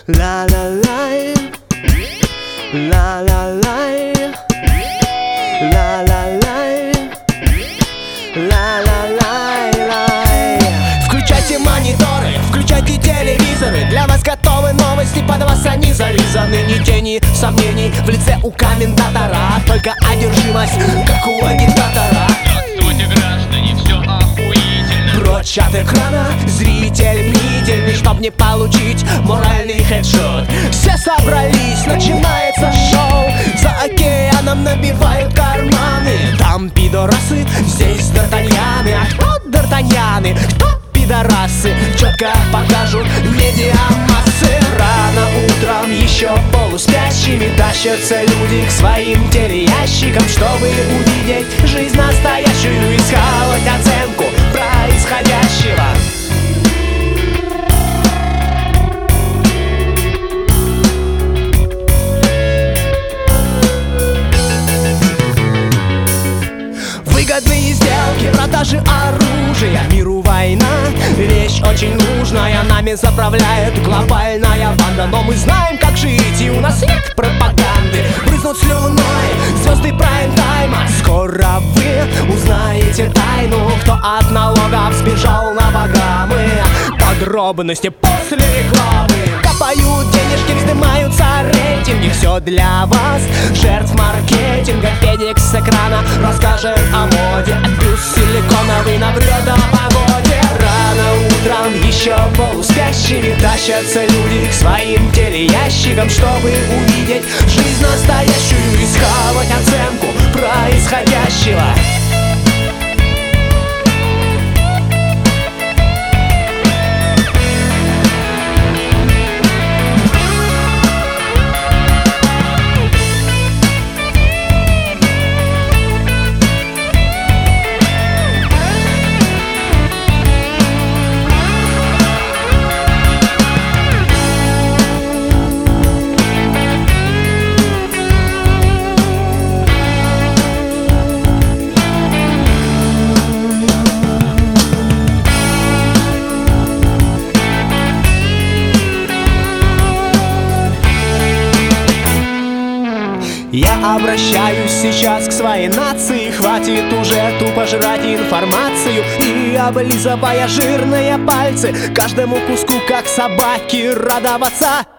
La la la, la la la, la la la, la la la. Включайте мониторы, включайте телевизоры. Для вас готовы новости, под вас они зализаны. Ни тени сомнений в лице у комментатора, только одержимость, как у агитатора. Здравствуйте, граждане, все охуительно. Прочь от экрана, зритель бдительный, чтоб не получить моральный хедшот. Все собрались, начинается шоу. За океаном набивают карманы. Там пидорасы, здесь д'Артаньяны. А кто д'Артаньяны, кто пидорасы? Четко покажут медиамассы. Рано утром еще полуспящими тащатся люди к своим телеящикам, чтобы увидеть жизнь настоящую и схавать оценку происходящего. Выгодные сделки, продажи оружия, миру война, вещь очень нужная. Нами заправляет глобальная банда, но мы знаем, как жить, и у нас нет пропаганды. Брызнут слюной звезды прайм-тайма. Скоро вы узнаете тайну, кто от налогов сбежал на Багамы. Подробности после рекламы. Копают денежки, вздымаются рейтинги. Все для вас, жертв маркетинга. Феникс с экрана расскажет о моде. Плюс силиконовый наврет о погоде. Рано утром еще полуспящими тащатся люди к своим телеящикам, чтобы увидеть жизнь настоящую и схавать оценку происходящего. Я обращаюсь сейчас к своей нации. Хватит уже тупо жрать информацию и, облизывая жирные пальцы, каждому куску, как собаки, радоваться.